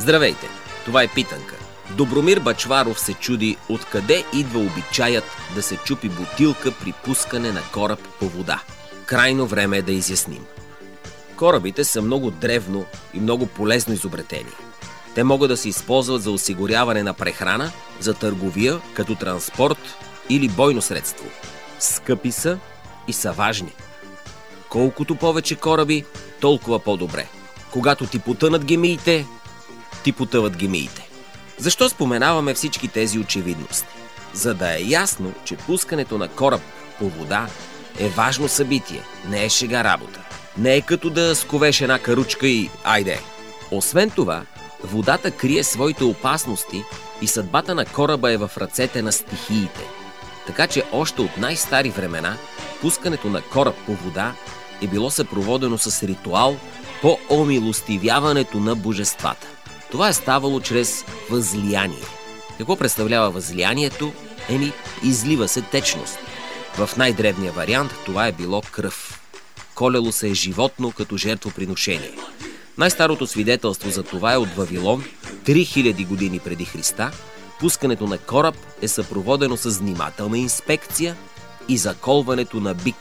Здравейте, това е Питанка. Добромир Бъчваров се чуди откъде идва обичаят да се чупи бутилка при пускане на кораб по вода. Крайно време е да изясним. Корабите са много древно и много полезно изобретение. Те могат да се използват за осигуряване на прехрана, за търговия, като транспорт или бойно средство. Скъпи са и са важни. Колкото повече кораби, толкова по-добре. Когато ти потънат гемиите, ти потъват гемиите. Защо споменаваме всички тези очевидности? За да е ясно, че пускането на кораб по вода е важно събитие, не е шега работа. Не е като да сковеш една каручка и айде. Освен това, водата крие своите опасности и съдбата на кораба е в ръцете на стихиите. Така че още от най-стари времена пускането на кораб по вода е било съпроводено с ритуал по омилостивяването на божествата. Това е ставало чрез възлияние. Какво представлява възлиянието? Излива се течност. В най-древния вариант това е било кръв. Колело се е животно като жертвоприношение. Най-старото свидетелство за това е от Вавилон, 3000 години преди Христа. Пускането на кораб е съпроводено с внимателна инспекция и заколването на бик.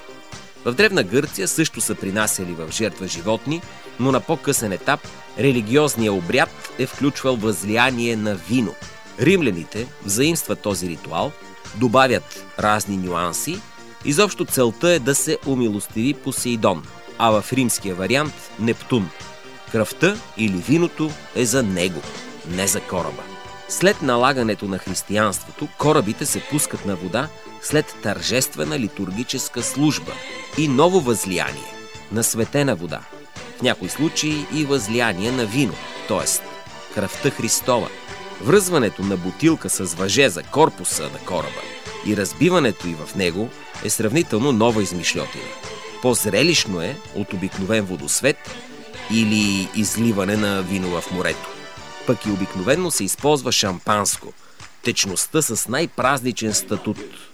В Древна Гърция също са принасяли в жертва животни, но на по-късен етап религиозният обряд е включвал възлияние на вино. Римляните взаимстват този ритуал, добавят разни нюанси. Изобщо целта е да се умилостиви Посейдон, а в римския вариант Нептун. Кръвта или виното е за него, не за кораба. След налагането на християнството, корабите се пускат на вода след тържествена литургическа служба и ново възлияние на светена вода. В някои случаи и възлияние на вино, т.е. кръвта Христова. Връзването на бутилка с въже за корпуса на кораба и разбиването й в него е сравнително нова измишльотина. По-зрелищно е от обикновен водосвет или изливане на вино в морето. Пък и обикновено се използва шампанско, течността с най-празничен статут.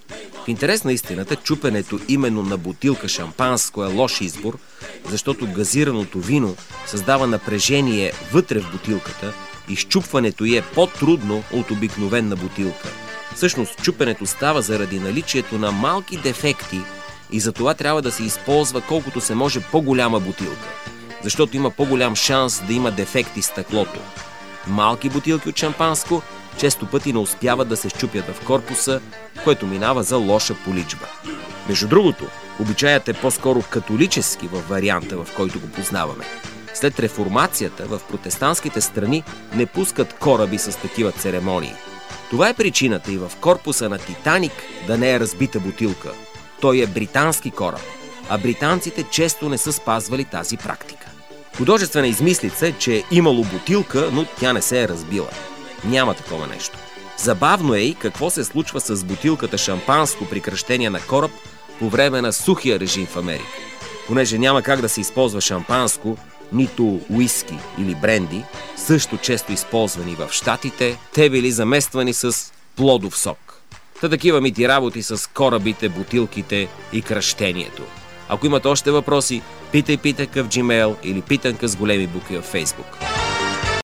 В интерес на истината, чупенето именно на бутилка шампанско е лош избор, защото газираното вино създава напрежение вътре в бутилката и счупването й е по-трудно от обикновена бутилка. Всъщност, чупенето става заради наличието на малки дефекти и затова трябва да се използва колкото се може по-голяма бутилка, защото има по-голям шанс да има дефекти в стъклото. Малки бутилки от шампанско често пъти не успяват да се счупят в корпуса, което минава за лоша поличба. Между другото, обичаят е по-скоро католически във варианта, в който го познаваме. След реформацията в протестантските страни не пускат кораби с такива церемонии. Това е причината и в корпуса на Титаник да не е разбита бутилка. Той е британски кораб, а британците често не са спазвали тази практика. Художествена измислица е, че е имало бутилка, но тя не се е разбила. Няма такова нещо. Забавно е и какво се случва с бутилката шампанско при кръщение на кораб по време на сухия режим в Америка. Понеже няма как да се използва шампанско, нито уиски или бренди, също често използвани в Щатите, те били замествани с плодов сок. Такива мити работи с корабите, бутилките и кръщението. Ако имате още въпроси, питай в Gmail или питанка с големи букви в Facebook.